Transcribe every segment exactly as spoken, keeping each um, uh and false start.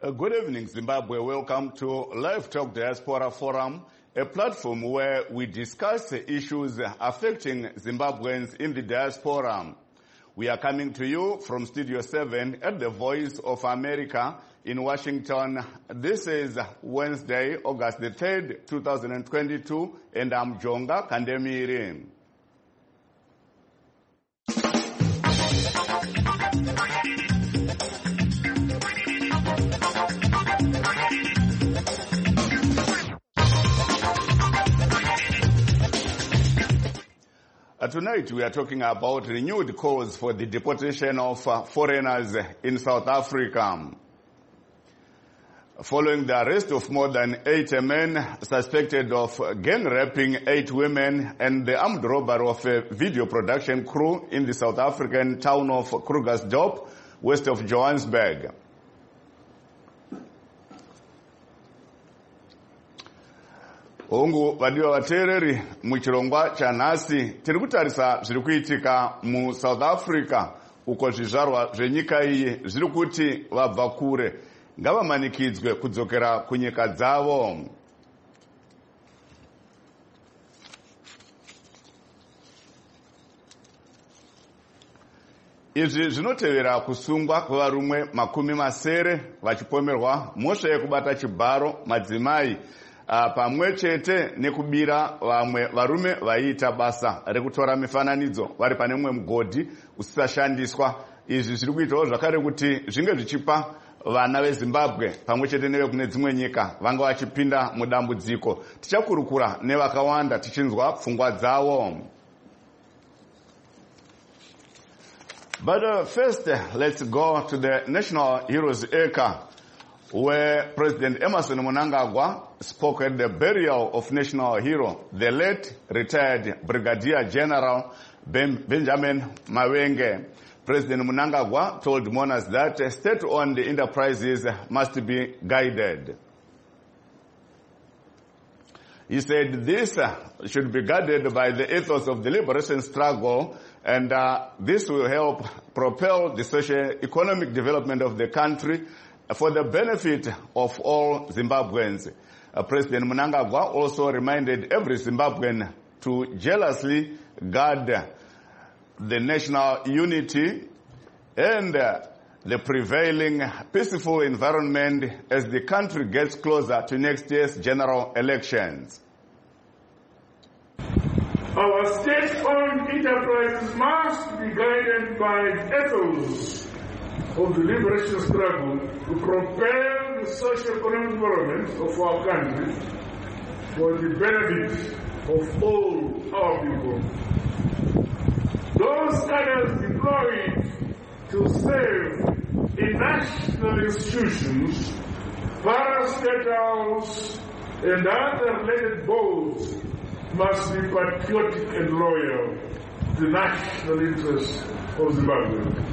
Uh, good evening, Zimbabwe. Welcome to Live Talk Diaspora Forum, a platform where we discuss the issues affecting Zimbabweans in the diaspora. We are coming to you from Studio seven at the Voice of America in Washington. This is Wednesday, August the third, two thousand twenty-two, and I'm Jonga Kandemiri. Uh, tonight we are talking about renewed calls for the deportation of uh, foreigners in South Africa. Following the arrest of more than eighty men suspected of gang raping eight women and the armed robbery of a video production crew in the South African town of Krugersdorp, west of Johannesburg. Ongu vadiwa vateereri muchirongwa chanhasi tiri kutarisa zviri kuitika mu South Africa uko zvizvarwa zvenyika iyi zviri kuti vabva kure ngavamanikidzwe kudzokera kunyika dzavo. Izvi zvinotevera kusungwa kwevarume makumi masere vachipomerwa mhosva yekubata chibharo madzimai Uh, pamwe chete nekubira vamwe varume vaiita basa rekutora mifananidzo vari pane mumwe mugodhi usisashandiswa. Izvi zviri kuitawo zvakare kuti zvinge zvichipa vana veZimbabwe pamwe chete nevekune dzimwe nyika vanga vachipinda mudambudziko. Tichakurukura nevakawanda tichinzwa pfungwa dzavo. But uh, first, uh, let's go to the National Heroes Acre, where President Emmerson Mnangagwa spoke at the burial of national hero, the late retired Brigadier General ben Benjamin Mawenge. President Mnangagwa told mourners that state-owned enterprises must be guided. He said this should be guided by the ethos of the liberation struggle, and uh, this will help propel the socio-economic development of the country for the benefit of all Zimbabweans. Uh, President Mnangagwa also reminded every Zimbabwean to jealously guard the national unity and uh, the prevailing peaceful environment as the country gets closer to next year's general elections. Our state-owned enterprises must be guided by ethos of the liberation struggle to propel the socio-economic development of our country for the benefit of all our people. Those cadres deployed to serve in national institutions, parastatals, and other related boards must be patriotic and loyal to the national interests of Zimbabwe.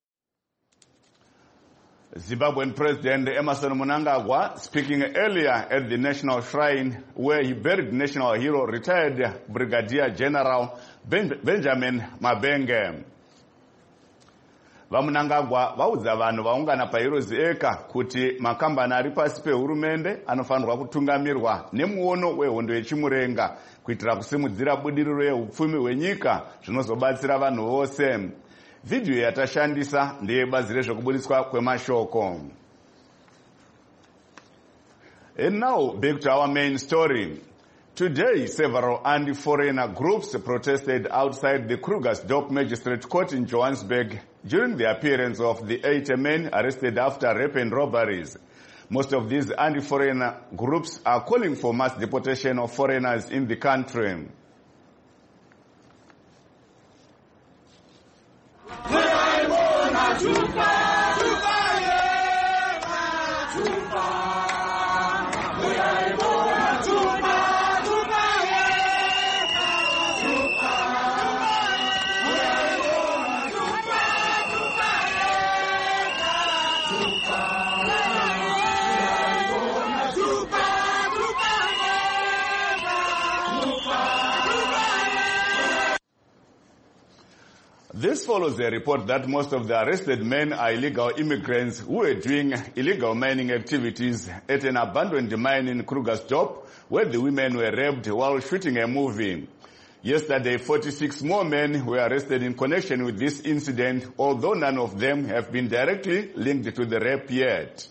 Zimbabwean President Emmerson Mnangagwa speaking earlier at the National Shrine where he buried national hero retired Brigadier General ben Benjamin Mabenge. VaMnangagwa vaudza vanhu vaungana paHeroes Acre kuti makambani ari pasi pehurumende anofanirwa kutungamirwa nemuono wehondo yechimurenga kuitira kusimudzira budiriro yeupfumi hwenyika zvinozobatsira vanhu vose. Video yatashandisa ndeyebazi rezvekubudiswa kwemashoko. And now back to our main story. Today, several anti-foreigner groups protested outside the Krugersdorp Magistrate Court in Johannesburg during the appearance of the eight men arrested after rape and robberies. Most of these anti-foreigner groups are calling for mass deportation of foreigners in the country. This follows a report that most of the arrested men are illegal immigrants who were doing illegal mining activities at an abandoned mine in Krugersdorp, where the women were raped while shooting a movie. Yesterday, forty-six more men were arrested in connection with this incident, although none of them have been directly linked to the rape yet.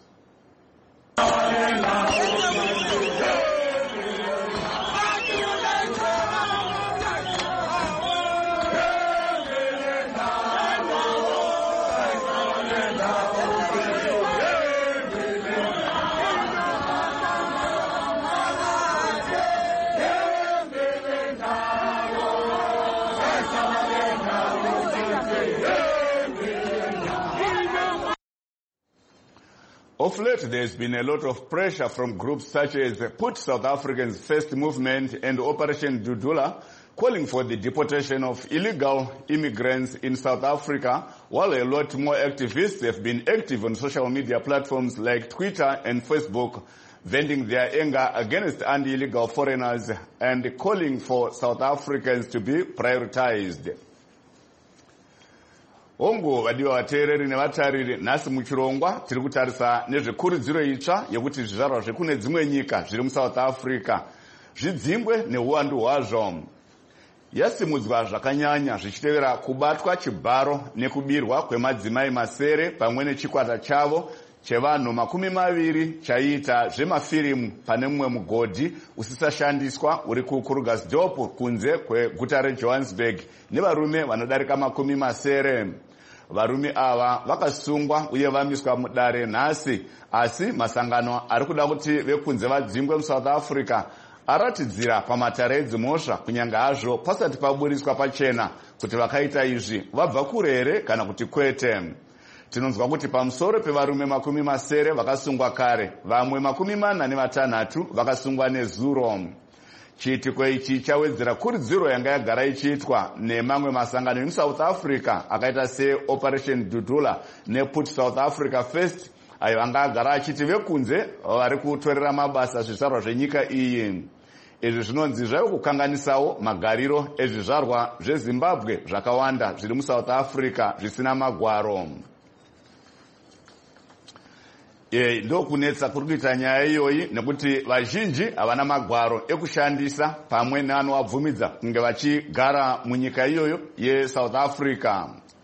Of late, there's been a lot of pressure from groups such as Put South Africans First Movement and Operation Dudula, calling for the deportation of illegal immigrants in South Africa, while a lot more activists have been active on social media platforms like Twitter and Facebook, venting their anger against illegal foreigners and calling for South Africans to be prioritized. Ongo vadiwa vateereri nevatariri nhasi muchirongwa tiri kutarisa nezvekurudziro itsva yekuti zvizvarwa zvekune dzimwe nyika zviri muSouth Africa zvidzingwe neuwandu hwazvo. Yasimudzwa zvakanyanya zvichitevera kubatwa chibharo nekubirwa kwemadzimai masere pamwe nechikwata chavo chevanhu makumi maviri chaiita zvemafirimu pane mumwe mugodhi usisashandiswa uri kuKrugersdorp kunze kweguta reJohannesburg nevarume vanodarika makumi masere. Varume ava vakasungwa uye vamiswa mudare nhasi, asi masangano ari kuda kuti vekunze vadzingwe muSouth Africa aratidzira pamatare edzimhosva kunyange hazvo pasati paburiswa pachena kuti vakaita izvi vabva kure here kana kuti kwete. Tinonzwa kuti pamusoro pevarume makumi masere vakasungwa kare, vamwe makumi mana nevatanhatu vakasungwa nezuro. Chiitiko ichi chawedzera kurudziro yanga yagara ichiitwa nemamwe masangano emuSouth Africa akaita seOperation Dudula nePut South Africa First, ayo anga agara achiti vekunze vari kutorera mabasa zvizvarwa zvenyika iyi. Izvi zvinonzi zvaiva kukanganisawo magariro ezvizvarwa zveZimbabwe zvakawanda zviri muSouth Africa zvisina magwaro. E, ndo kunetsa kuri kuita nyaya iyoyi nekuti vazhinji havana magwaro ekushandisa pamwe neanovabvumidza kunge vachigara munyika iyoyo yeSouth Africa.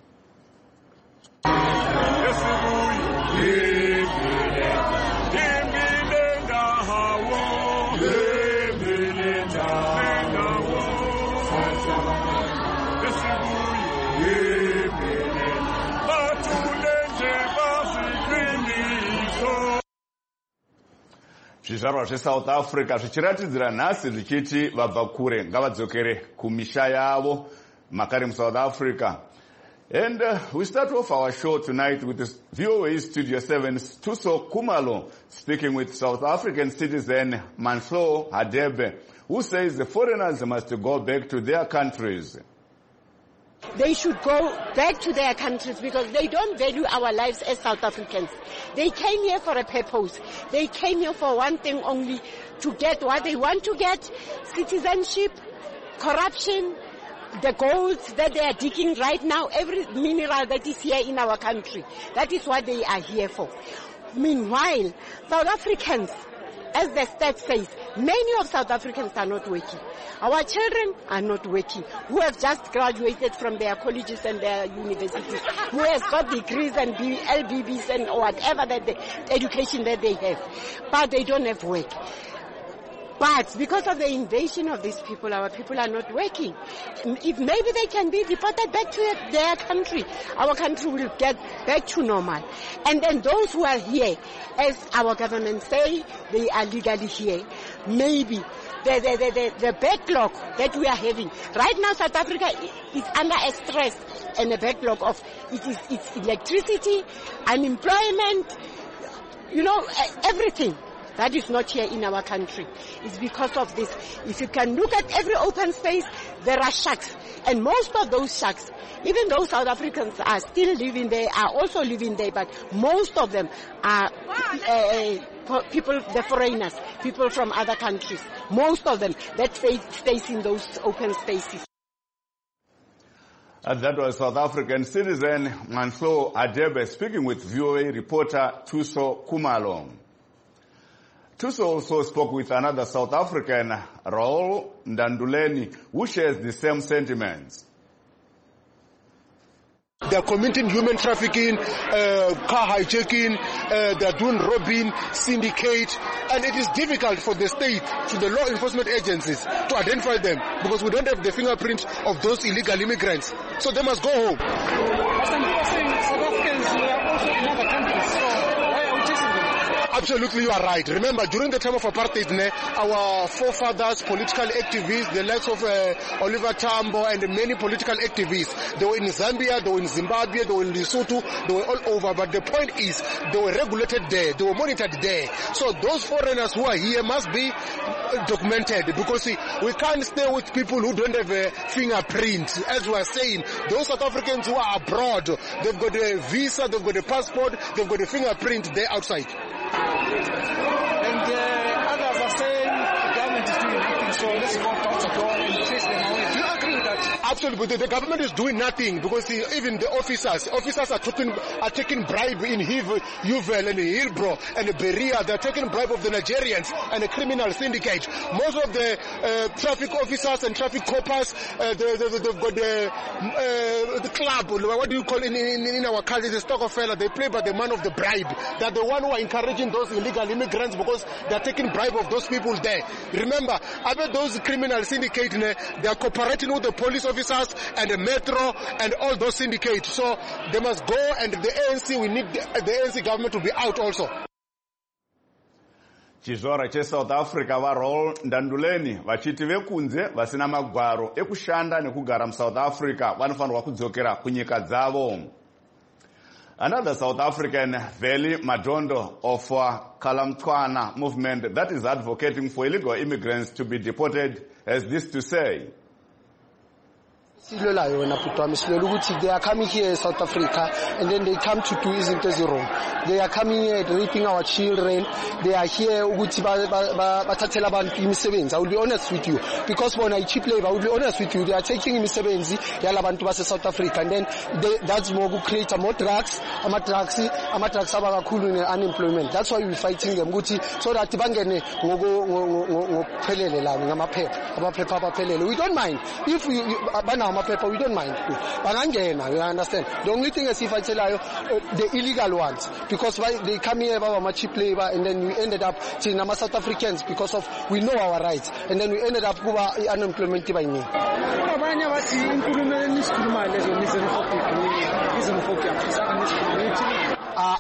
Zvizvarwa zveSouth Africa zvichiratidzira nhasi zvichiti vabva kure ngavadzokere kumisha yavo makare muSouth Africa. And uh, we start off our show tonight with the V O A Studio seven's Tuso Kumalo speaking with South African citizen Manso Hadebe, who says the foreigners must go back to their countries. They should go back to their countries because they don't value our lives as South Africans. They came here for a purpose. They came here for one thing only, to get what they want to get: citizenship, corruption, the golds that they are digging right now, every mineral that is here in our country. That is what they are here for. Meanwhile, South Africans, as the stat says, many of South Africans are not working. Our children are not working, who have just graduated from their colleges and their universities, who has got degrees and L B Bs and whatever that the education that they have, but they don't have work. But because of the invasion of these people, our people are not working. If maybe they can be deported back to their country, our country will get back to normal. And then those who are here, as our government say, they are legally here. Maybe the, the, the, the, the backlog that we are having. Right now, South Africa is under a stress and a backlog of it is it's electricity, unemployment, you know, everything. That is not here in our country. It's because of this. If you can look at every open space, there are shacks. And most of those shacks, even though South Africans are still living there, are also living there, but most of them are uh, people, the foreigners, people from other countries. Most of them that stay, stays in those open spaces. And that was South African citizen Manhlo Adebe speaking with V O A reporter Thuso Khumalo. Thuso also spoke with another South African, Raoul Ndanduleni, who shares the same sentiments. They are committing human trafficking, uh, car hijacking, uh, they are doing robbing, syndicate, and it is difficult for the state, to the law enforcement agencies, to identify them because we don't have the fingerprint of those illegal immigrants. So they must go home. As some people are saying, South Africans are also in other countries, so why are we chasing them? Absolutely, you are right. Remember, during the time of apartheid, our forefathers, political activists, the likes of uh, Oliver Tambo and many political activists, they were in Zambia, they were in Zimbabwe, they were in Lesotho, they were all over. But the point is, they were regulated there, they were monitored there. So those foreigners who are here must be documented because see, we can't stay with people who don't have a fingerprint. As we are saying, those South Africans who are abroad, they've got a visa, they've got a passport, they've got a fingerprint there outside. And uh, others are saying the government is doing nothing, so let's go out the door and chase them away. Do you agree with that? Absolutely, the, the government is doing nothing because the, even the officers, officers are taking are taking bribe in Yuvel and Hillbrow and Berea. They're taking bribe of the Nigerians and the criminal syndicate. Most of the uh, traffic officers and traffic coppers, uh, they, they, they've got the, uh, the club. What do you call it in, in, in our country? The Stokefella. They play by the man of the bribe. They're the one who are encouraging those illegal immigrants because they're taking bribe of those people there. Remember, I bet those criminal syndicate, they are cooperating with the police officers and the metro and all those syndicates. So they must go, and the A N C, we need the, the A N C government to be out also. Chizora che South Africa va Raoul Ndanduleni vachiti vekunze vasina magwaro ekushanda nekugara mu South Africa vanofanirwa kudzokera kunyika dzavo. Another South African, Veli Madondo of uh, Kalamtwana movement that is advocating for illegal immigrants to be deported has this to say. They are coming here in South Africa and then they come to do izinto wrong. They are coming here raping our children. They are here. I will be honest with you. Because when I cheap labor, I will be honest with you. They are taking imisebenzi yalabantu base South Africa and then they, that's more to create more drugs, ama drugs, ama drugs abakakhulu in unemployment. That's why we're fighting them. So that bangene ngophelele la ngamaphepha, amaphepha abaphelele. We don't mind if we bana paper, we don't mind. You understand? The only thing is if I tell you uh, the illegal ones, because why they come here about cheap labor and then we ended up seeing South Africans because of we know our rights and then we ended up with unemployment by me. Ah,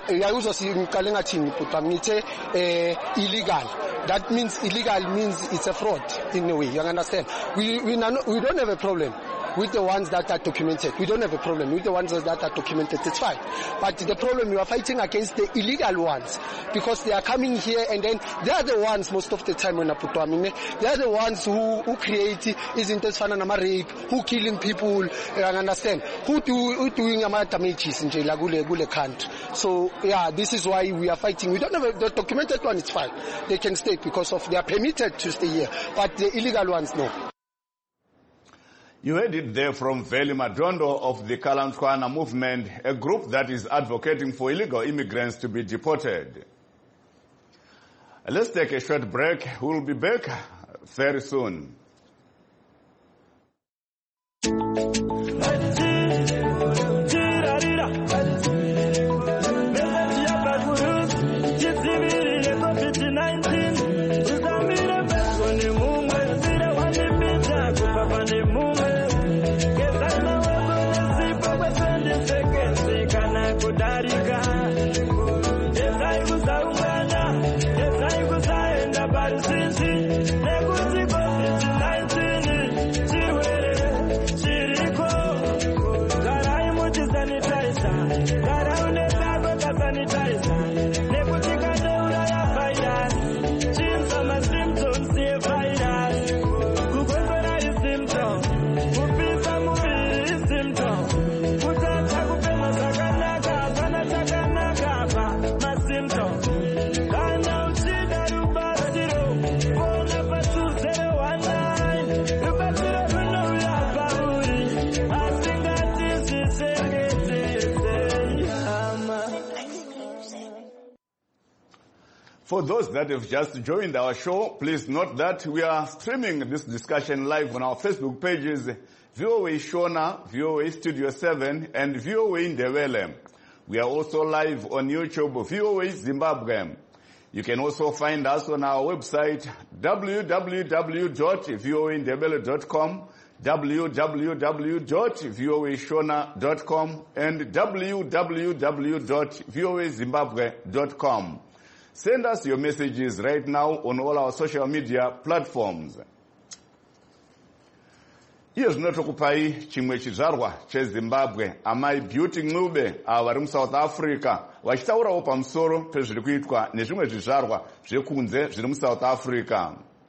illegal. That means illegal means it's a fraud in a way. You understand? We we, not, we don't have a problem with the ones that are documented. We don't have a problem with the ones that are documented. It's fine. But the problem we are fighting against the illegal ones because they are coming here and then they are the ones most of the time when I put them in, they are the ones who who create isn't this fun and rape, who killing people. You understand? Who do who doing damages in jail gule country. So yeah, this is why we are fighting. We don't have a, the documented one. It's fine. They can stay because of they are permitted to stay here, but the illegal ones no. You heard it there from Veli Madondo of the Kalamtwana movement, a group that is advocating for illegal immigrants to be deported. Let's take a short break. We'll be back very soon. For those that have just joined our show, please note that we are streaming this discussion live on our Facebook pages, V O A Shona, V O A Studio seven, and V O A Ndebele. We are also live on YouTube, V O A Zimbabwe. You can also find us on our website, w w w dot v o a ndebele dot com, w w w dot v o a shona dot com, and w w w dot v o a zimbabwe dot com. Send us your messages right now on all our social media platforms. Iye zvinotokupai chimwe chizvarwa cheZimbabwe, amai Beauty Ncube avo vari muSouth Africa vachitaurawo pamusoro pezviri kuitwa nezvimwe zvizvarwa zvekunze zviri muSouth Africa.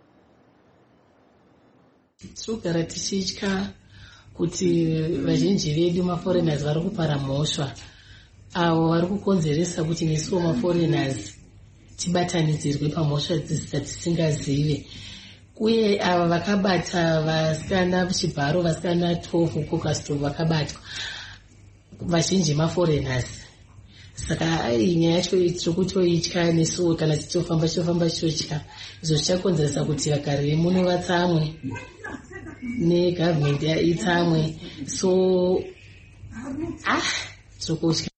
Tirikugara tichitya kuti vazhinji vedu maforeigners vari kupara mhosva, avo vari kukonzeresa kuti nesuwo maforeigners tibatanidzirwe pamhosva dzatisingazive. Uye ava vakabata vasikana chibharo vasikana twelve Krugersdorp vakabatwa vazhinji maforeigners. Saka ai nyaya yacho tiri kutoitya nesuwo kana tichofamba tichofamba tichotya. Izvo zvichakonzeresa kuti vagari vemuno vatsamwe negovernment itsamwe. So ah tiri kutya.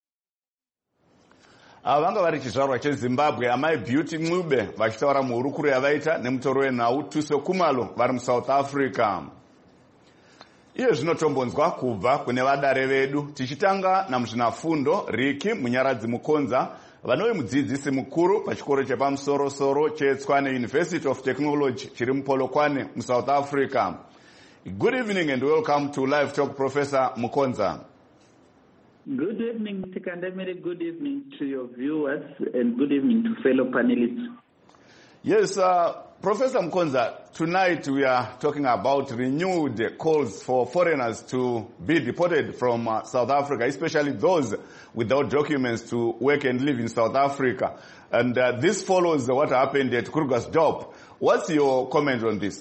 Ava vanga vari chizvarwa cheZimbabwe, amai Beauty Ncube vachitaura muhurukuro yavaita nemutoro wenhau Tuso Kumalo vari muSouth Africa. Iye zvinotombonzwa kubva kune vadare vedu, tichitanga namuzvinafundo Riki Munyaradzi Mukonza, vanove mudzidzisi mukuru pachikoro chepamusoro-soro cheTshwane University of Technology chiri muPolokwane muSouth Africa. Good evening and welcome to Live Talk, Professor Mukonza. Good evening, Mister Kandemere. Good evening to your viewers and good evening to fellow panelists. Yes, uh, Professor Mukonza, tonight we are talking about renewed calls for foreigners to be deported from uh, South Africa, especially those without documents to work and live in South Africa. And uh, this follows what happened at Krugersdorp. What's your comment on this?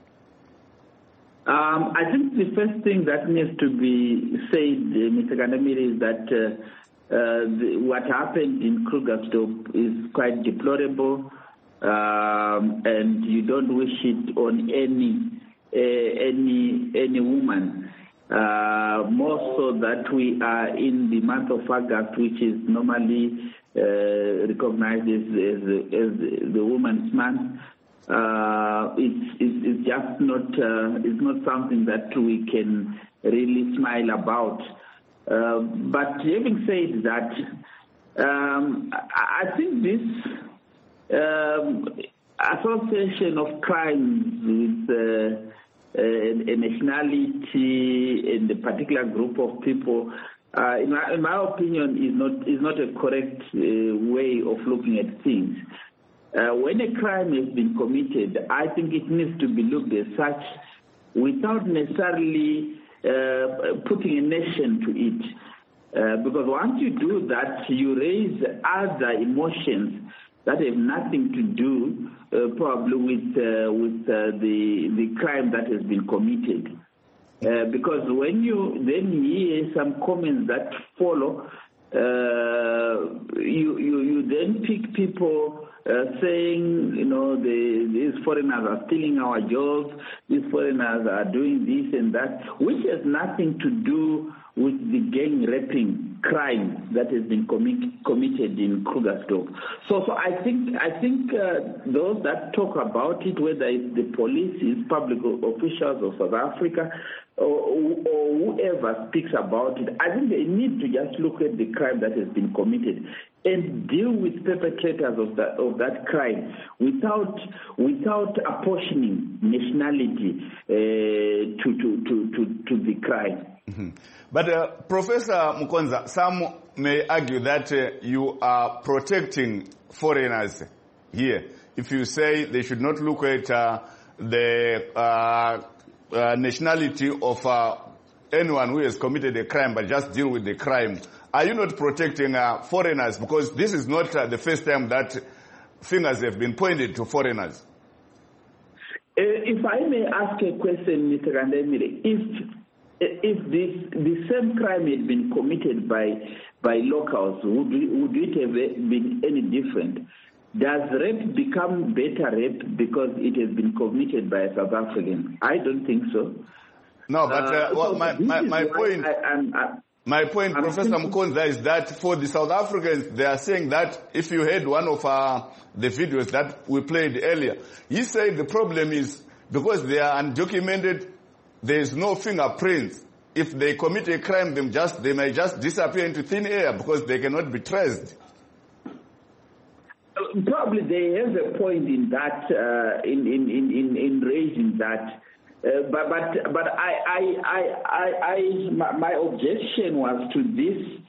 Um, I think the first thing that needs to be said, uh, Mister Kandemere, is that uh, uh, the, what happened in Krugersdorp is quite deplorable, um, and you don't wish it on any uh, any any woman. Uh, more so that we are in the month of August, which is normally uh, recognized as, as, as the Women's Month. Uh, it's, it's, it's just not uh, it's not something that we can really smile about. Uh, but having said that, um, I think this um, association of crimes with uh, a, a nationality and a particular group of people, uh, in, my, in my opinion, is not is not a correct uh, way of looking at things. Uh, when a crime has been committed, I think it needs to be looked at such without necessarily uh, putting a nation to it. Uh, because once you do that, you raise other emotions that have nothing to do uh, probably with, uh, with uh, the, the crime that has been committed. Uh, because when you then hear some comments that follow, uh, you, you, you then pick people Uh, saying, you know, the, these foreigners are stealing our jobs, these foreigners are doing this and that, which has nothing to do with the gang raping crime that has been commit, committed in Krugersdorp. So, so I think I think uh, those that talk about it, whether it's the police, it's public officials of South Africa, or, or whoever speaks about it, I think they need to just look at the crime that has been committed and deal with perpetrators of that of that crime without without apportioning nationality uh, to, to, to, to, to the crime. Mm-hmm. But uh, Professor Mukonza, some may argue that uh, you are protecting foreigners here. If you say they should not look at uh, the uh, uh, nationality of uh, anyone who has committed a crime, but just deal with the crime. Are you not protecting uh, foreigners? Because this is not uh, the first time that fingers have been pointed to foreigners. Uh, if I may ask a question, Mister Kandemere, if if this the same crime had been committed by by locals, would would it have been any different? does rape become better rape because it has been committed by a South African? I don't think so. No, but uh, well, so my, my, my point, I, I'm, I'm, my point, I'm Professor thinking, Mukonza, is that for the South Africans, they are saying that if you heard one of uh, the videos that we played earlier, he said the problem is because they are undocumented, there is no fingerprints. If they commit a crime, them just they may just disappear into thin air because they cannot be traced. Probably they have a point in that, uh, in, in, in, in raising that. Uh, but but but I I I I, I my, my objection was to this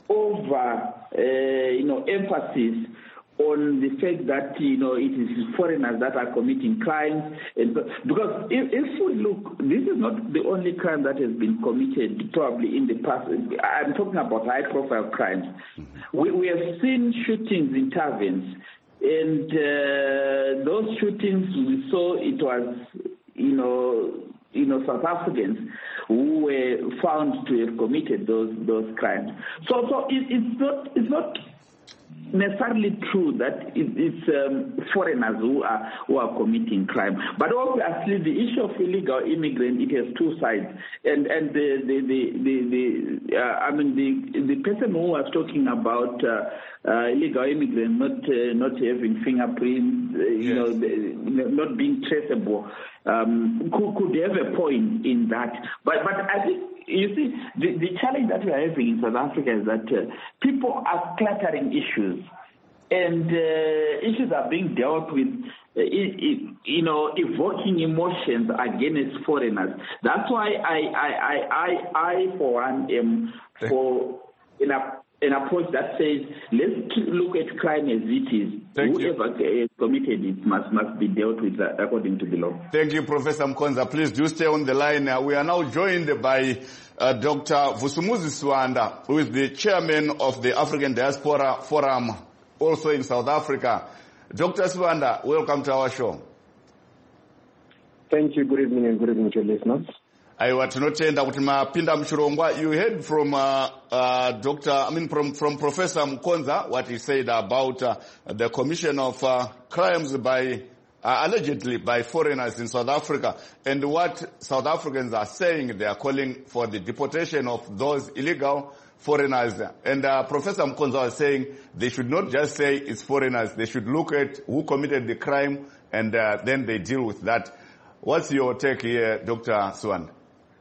over uh, you know emphasis on the fact that you know it is foreigners that are committing crimes, and because if, if we look, this is not the only crime that has been committed probably in the past. I'm talking about high-profile crimes. We we have seen shootings in taverns, and uh, those shootings we saw it was. You know, you know, South Africans who were found to have committed those those crimes. So, so it, it's not it's not necessarily true that it, it's um, foreigners who are who are committing crime. But obviously, the issue of illegal immigrant, it has two sides. And and the the the, the, the uh, I mean the the person who was talking about. Uh, Uh, illegal immigrants not uh, not having fingerprints, uh, you, yes. know, the, you know, not being traceable, um, could, could have a point in that. But but I think you see the, the challenge that we are having in South Africa is that uh, people are cluttering issues, and uh, issues are being dealt with. Uh, it, it, you know, evoking emotions against foreigners. That's why I I I I, I for one am for in a. An approach that says, let's look at crime as it is. Thank Whoever you. committed it must must be dealt with according to the law. Thank you, Professor Mukonza. Please do stay on the line. Uh, we are now joined by uh, Doctor Vusumuzi Swanda, who is the chairman of the African Diaspora Forum, also in South Africa. Doctor Swanda, welcome to our show. Thank you. Good evening and good evening to your listeners. Aiwa tinotenda kuti mapinda muchirongwa. You heard from uh, uh, Doctor I mean from from Professor Mukonza what he said about uh, the commission of uh, crimes by uh, allegedly by foreigners in South Africa, and what South Africans are saying. They are calling for the deportation of those illegal foreigners. And uh, Professor Mukonza was saying they should not just say it's foreigners. They should look at who committed the crime and uh, then they deal with that. What's your take here, Doctor Swanda?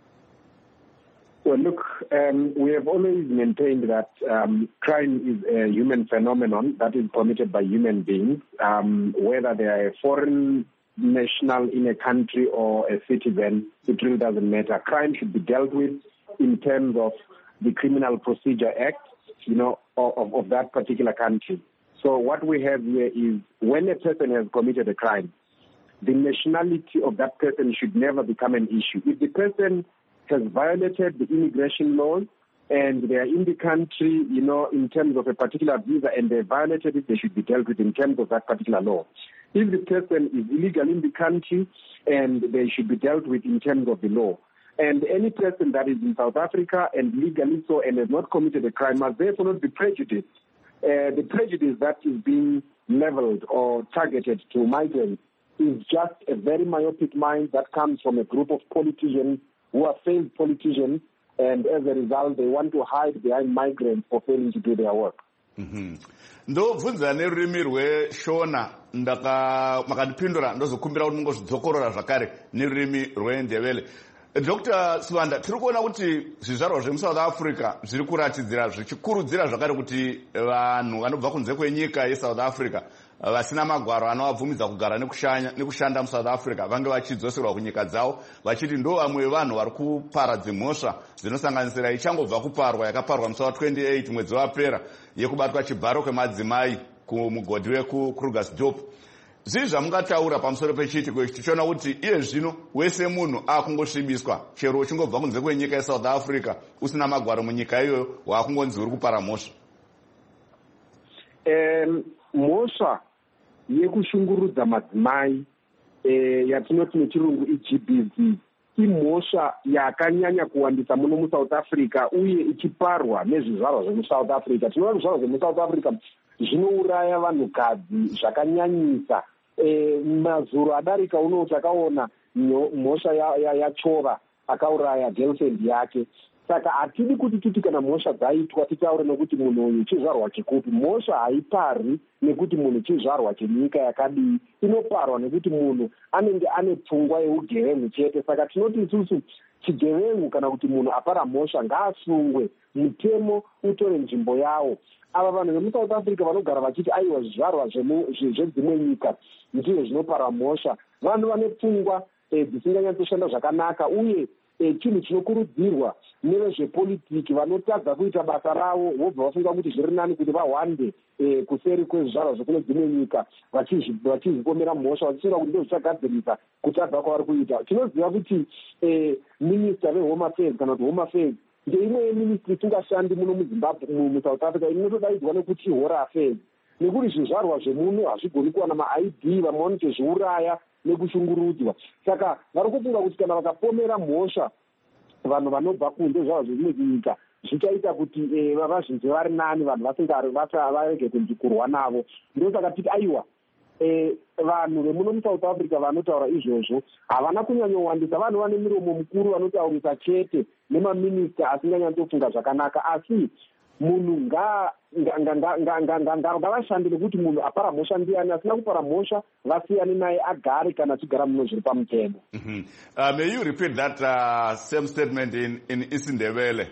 Well, look, um, we have always maintained that um, crime is a human phenomenon that is committed by human beings, um, whether they are a foreign national in a country or a citizen, it really doesn't matter. Crime should be dealt with in terms of the Criminal Procedure Act, you know, of, of that particular country. So what we have here is when a person has committed a crime, the nationality of that person should never become an issue. If the person has violated the immigration laws and they are in the country, you know, in terms of a particular visa and they violated it, they should be dealt with in terms of that particular law. If the person is illegal in the country, and they should be dealt with in terms of the law. And any person that is in South Africa and legally so and has not committed a crime must therefore not be prejudiced. Uh, the prejudice that is being leveled or targeted to migrants is just a very myopic mind that comes from a group of politicians who are failed politicians, and as a result, they want to hide behind migrants for failing to do their work. ndobvunza nerurimi rweshona ndaka makandipindura ndozokumbira kuti mungozvidzokorora zvakare nerurimi rwendebele. Doctor Swanda, tiri kuona kuti zvizvarwa zvemusouth Africa zviri kuratidzira zvichikurudzira zvakare kuti vanhu vanobva kunze kwenyika yeSouth Africa vasina magwaro anovabvumidza kugara nekushanda muSouth Africa vange vachidzoserwa kunyika dzavo, vachiti ndo vamwe vanhu vari kuparadza mhosva dzinosanganisira ichangobva kuparwa yakaparwa musi wa28 mwedzi wapera yekubatwa chibharo kwemadzimai kumugodhi wekuKrugersdorp. Zvii zvamungataura pamusoro pechiitiko ichi tichiona kuti iye zvino wese munhu akungosvibiswa chero uchingobva kunze kwenyika yeSouth Africa usina magwaro munyika iyoyo waakungonzi uri kupara mhosva? Um, mhosva yekushungurudza madzimai eh, yatinoti nechirungu iGBV imhosva yakanyanya kuwandisa muno muSouth Africa uye ichiparwa nezvizvarwa zvemuSouth Africa. Tinoona zvizvarwa zvemuSouth Africa zvinouraya vanhukadzi zvakanyanyisa. E, mazuro adarika uno takaona mhosva yachova ya, ya akauraya girlfriend yake. Saka hatidi kuti titi kana mhosva dzaitwa titaure nekuti munhu uyu chizvarwa chikupi. Mhosva haipari nekuti munhu chizvarwa chenyika yakadii, inoparwa nekuti munhu anenge ane pfungwa yeugevengu chete. Saka tinoti isusu chigevengu kana kuti munhu apara mhosva ngaasungwe, mutemo utore nzvimbo yawo. Ava vanhu vemuSouth Africa vanogara vachiti aiwa zvizvarwa zvedzimwe nyika ndizvo zvinopara mhosva, vanhu vane pfungwa dzisinganyatsoshanda zvakanaka, uye chinhu chinokurudzirwa nevezvepolitiki vanotadza kuita basa ravo vobva vafunga kuti zviri nani kuti vahwande kuseri kwezvizvarwa zvekune dzimwe nyika vachizvipomera mhosva vachifunga kuti ndozvichagadzirisa kutadza kwavari kuita. Tinoziva kuti minista vehome affairs kana kuti home affairs ndeimwe yeministry isingashandi muno muZimbabwe muSouth Africa inotodaidzwa nekuti home affairs, nekuti zvizvarwa zvemuno hazvigoni kuwana ma-I D, vamwe vanotozviuraya nekushungurudzwa. Saka vari kufunga kuti kana vakapomera mhosva vanhu vanobva kunze zvavo zvimwe nyika zvichaita kuti vazvinze vari nani, vanhu vasingarege kundikurwa navo. Ndosaka titi aiwa vanhu vemuno muSouth Africa vanotaura izvozvo havana kunyanyowandisa. Vanhu vane miromo mukuru vanotaurisa chete nemaminista asinganyatsofunga zvakanaka, asi munhu ngavashande nekuti munhu apara mhosva ndiani, asina kupara mhosva vasiyane naye agare kana achigara muno zviri pamutemo. Mm-hmm. uh, may you repeat that uh, same statement in, in Isindebele?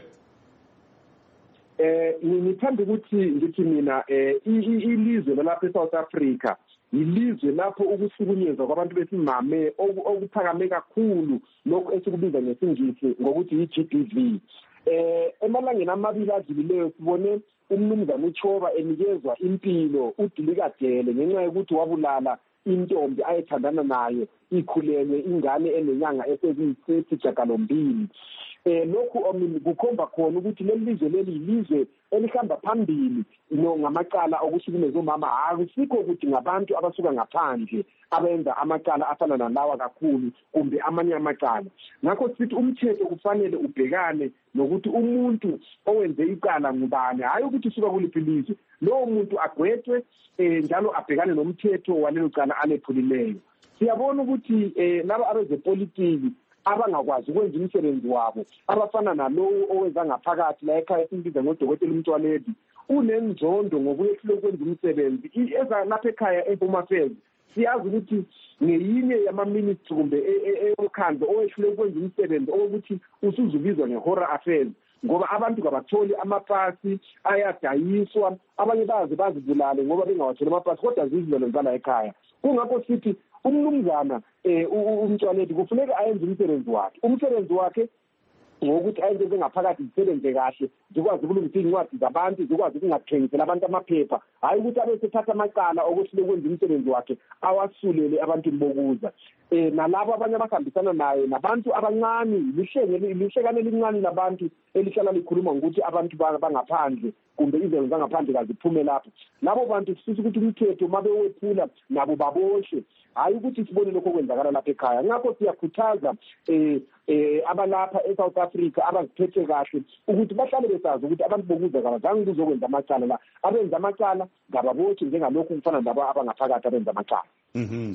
Eh, ngithanda ukuthi ngithi mina eh ilizwe lalapha eSouth Africa ilizwe lapho ukuhlukunyezwa kwabantu besimame okuphakame kakhulu, lokho esikubiza ngesingisi ngokuthi i-G B V. Eh emalangeni amabili adlulileyo sibone umnumzana uChova enikezwa impilo uDilikadele ngenxa yokuthi wabulala intombi ayethandana nayo ikhulelwe ingane enenyanga eseziyisithiyagalombili. Eh lokhu kukhomba khona ukuthi leli lizwe leli ilizwe elihamba phambili no ngamacala okuhlukumeza omama. Akusikho ukuthi ngabantu abasuka ngaphandle abenza amacala afana nalawa kakhulu kumbe amanye amacala. Ngakho sithi umthetho kufanele ubhekane nokuthi umuntu owenze icala ngubani, hayi ukuthi usuka kuliphi ilizwe. Lowo muntu agwetwe njalo abhekane nomthetho walelo cala alephulileyo. Siyabona ukuthi laba abezepolitiki abangakwazi ukwenza umsebenzi wabo abafana nalowo owenza ngaphakathi la ekhaya simbiza ngodokotela uMntwaledi unenzondo ngokuyehlule ukwenza umsebenzi eza lapha ekhaya eHome Affairs. Siyazi ukuthi ngeyinye yama-ministry kumbe eyomkhandlo owehlule ukwenza umsebenzi owokuthi usuzubizwa nge-Home Affairs, ngoba abantu kabatholi amapasi ayadayiswa, abanye bazi bazibulale ngoba bengawatholi amapasi kodwa zizilelo zala ekhaya. Kungakho sithi umnumzana uMntwaledi kufuneka ayenze umsebenzi wakhe. Umsebenzi wakhe ngokuthi ayenze ngaphakathi zisebenze kahle, zikwazi ukulungisa incwadi zabantu, zikwazi ukungathengisela abantu amaphepha, hayi ukuthi abe sethatha amacala okuhlule ukwenza umsebenzi wakhe awasulele abantu bokuza. Eh nalabo abanye abahambisana naye nabantu abancane, lihlenge lihlekane elincane labantu elihlala likhuluma ngokuthi abantu bangaphandle kumbe izinto zangaphandle kaziphume lapho. Labo bantu sisithi ukuthi umthetho mabe wephula nabo baboshwe, hayi ukuthi sibone lokho kwenzakala lapha ekhaya. Ngakho siyakhuthaza eh eh abalapha eSouth Africa abaziphethe kahle ukuthi bahlale besazi ukuthi abantu bokuza kabazange kuzokwenza amacala la, abenza amacala ngababoshwe njengalokho kufana nabo abangaphakathi abenza amacala. Mhm.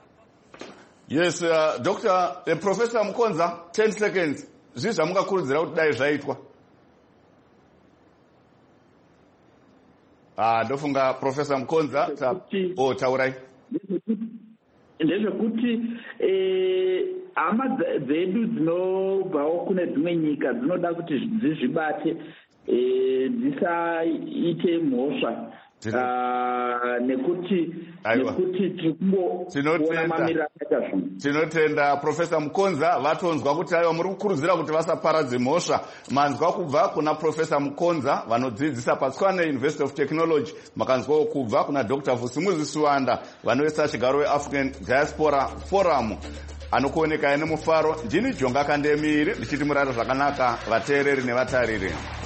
Yes, uh, Doctor uh, Professor Mkonza, ten seconds. Zviza mukakurudzira kuti dai zvaitwa. Ah, ndofunga Professor Mkonza ta oh taurai. Ndezvekuti eh hama dzedu dzinobvawo kune dzimwe nyika dzinoda kuti dzizvibate eh dzisaite mhosva. Ah nekuti nekuti tikuona mamira akaita zvino. Tinotenda Professor Mkonza vatonzwa kuti aiwa muri kukurudzira kuti vasaparadze mhosva. Manzwa kubva kuna Professor Mkonza vanodzidzisa paTshwane University of Technology, makanzwa kubva kuna Doctor Vusimuzi Suwanda vanoisa chigaro weAfrican Diaspora Forum anokuoneka ine mufaro. Ndini Jonga Kandemiri ndichiti murara zvakanaka vateereri nevatariri.